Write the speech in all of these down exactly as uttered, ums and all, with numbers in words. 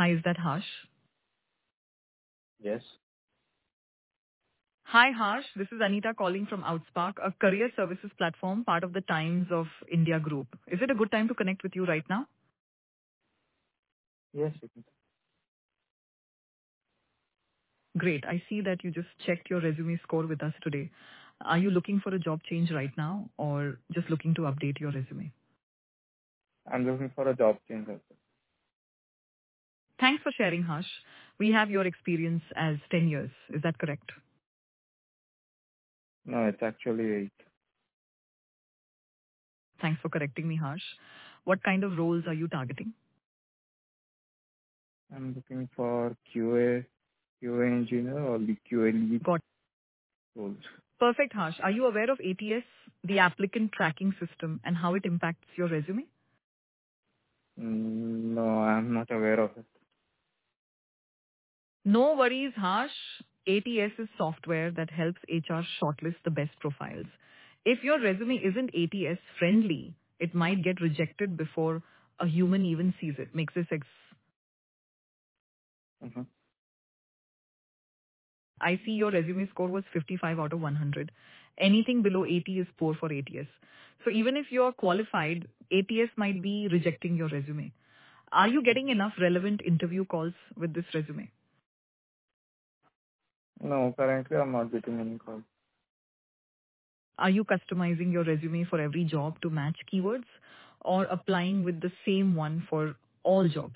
Hi, is that Harsh? Yes. Hi, Harsh. This is Anita calling from Outspark, a career services platform, part of the Times of India group. Is it a good time to connect with you right now? Yes. You can. Great. I see that you just checked your resume score with us today. Are you looking for a job change right now or just looking to update your resume? I'm looking for a job change. also. Thanks for sharing, Harsh. We have your experience as ten years. Is that correct? No, it's actually eight. Thanks for correcting me, Harsh. What kind of roles are you targeting? I'm looking for Q A, Q A engineer or the Q A lead Got roles. Perfect, Harsh. Are you aware of A T S, the applicant tracking system, and how it impacts your resume? Mm, no, I'm not aware of it. No worries, Harsh. A T S is software that helps H R shortlist the best profiles. If your resume isn't A T S friendly, it might get rejected before a human even sees it. Makes this ex- Uh-huh. I see your resume score was fifty-five out of one hundred. Anything below eighty is poor for A T S. So even if you're qualified, A T S might be rejecting your resume. Are you getting enough relevant interview calls with this resume? No, currently I'm not getting any calls. Are you customizing your resume for every job to match keywords or applying with the same one for all jobs?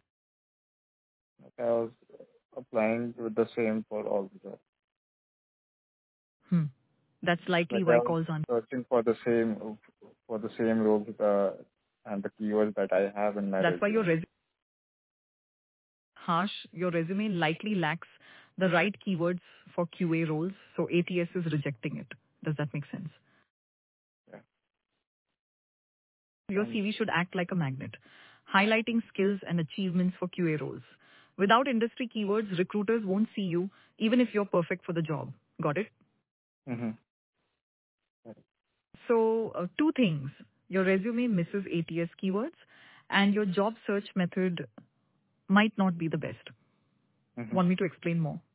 I was applying with the same for all the jobs. Hmm. That's likely Like I why was calls aren't. searching for the same for the same roles uh, and the keywords that I have in my That's why your resume. resume harsh. Your resume likely lacks the right keywords for Q A roles, so A T S is rejecting it. Does that make sense? Yeah. Your And C V should act like a magnet, highlighting skills and achievements for Q A roles. Without industry keywords, recruiters won't see you, even if you're perfect for the job. Got it? mm-hmm. So, uh, two things. Your resume misses A T S keywords, and your job search method might not be the best. Mm-hmm. Want me to explain more?